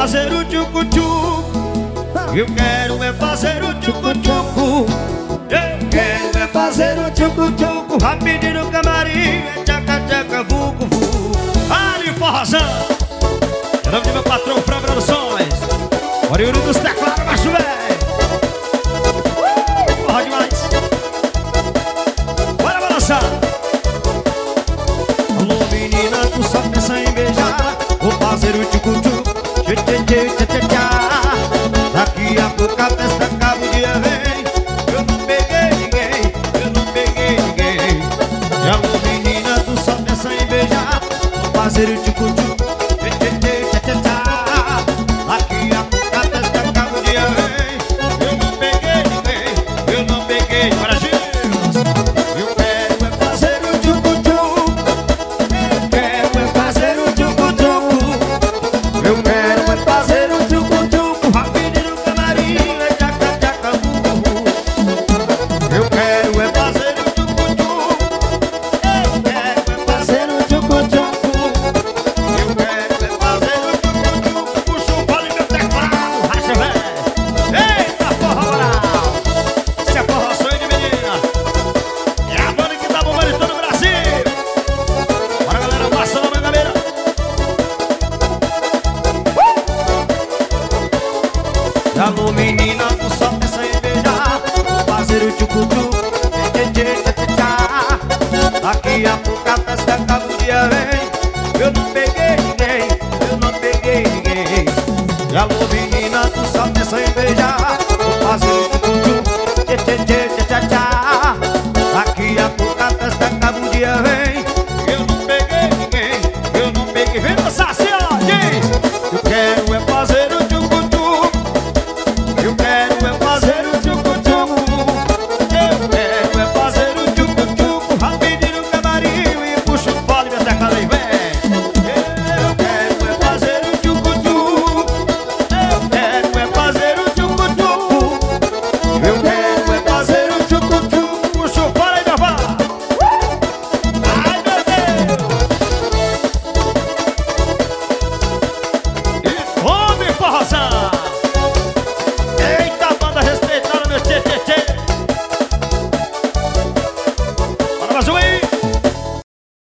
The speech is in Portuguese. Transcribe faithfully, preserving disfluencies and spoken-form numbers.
fazer o tchucu-tchucu. Eu quero é fazer o tchucu-tchucu. Eu quero é fazer o tchucu-tchucu. Rapidinho no camarim, é tchaca-tchaca, vucu-vucu. Ali, forrozão. É nome de meu patrão, Fran Produções. Oriundo dos teclados, macho velho. Uh, porra demais. Bora balançar. Alô, menina, tu só pensa em beijar. Vou fazer o tchucu-tchucu. Tchê, tchê, tchê, tchê, tchê, tchá. Daqui a pouco a festa acaba, o dia vem. Eu não peguei ninguém, eu não peguei ninguém. E alô, menina, tu só pensa em beijar. Vou fazer o tchucu-tchucu. Tchê, tchê, tchê, tchê, tchê, tchá. Daqui a pouco a festa acaba, o dia vem. Eu não peguei ninguém, eu não peguei. Para Gil. Eu quero é fazer o tchucu-tchucu. Eu quero é fazer o tchucu-tchucu. Eu quero é fazer o tchucu-tchucu. Rapidinho no camarim, é tchaca-tchaca, vucu-vucu. Eu quero é fazer o tchucu-tchucu. Eu quero é fazer o tchucu-tchucu. Eu quero é fazer o tchucu-tchucu. Puxa o fole meu teclado, racha velho. Eita, forró moral. Se é forró sonho de menina, é a banda que tá bombando em todo o Brasil. Bora, galera, passa na mangabeira. Alô, menina, tu só pensa em beijar. Vou fazer o tchucu-tchucu. Tchê, tchê, tchê, tchê, tchá. Daqui a pouco a festa acaba, o dia vem. Eu não peguei ninguém, eu não peguei ninguém. E alô, menina, tu só pensa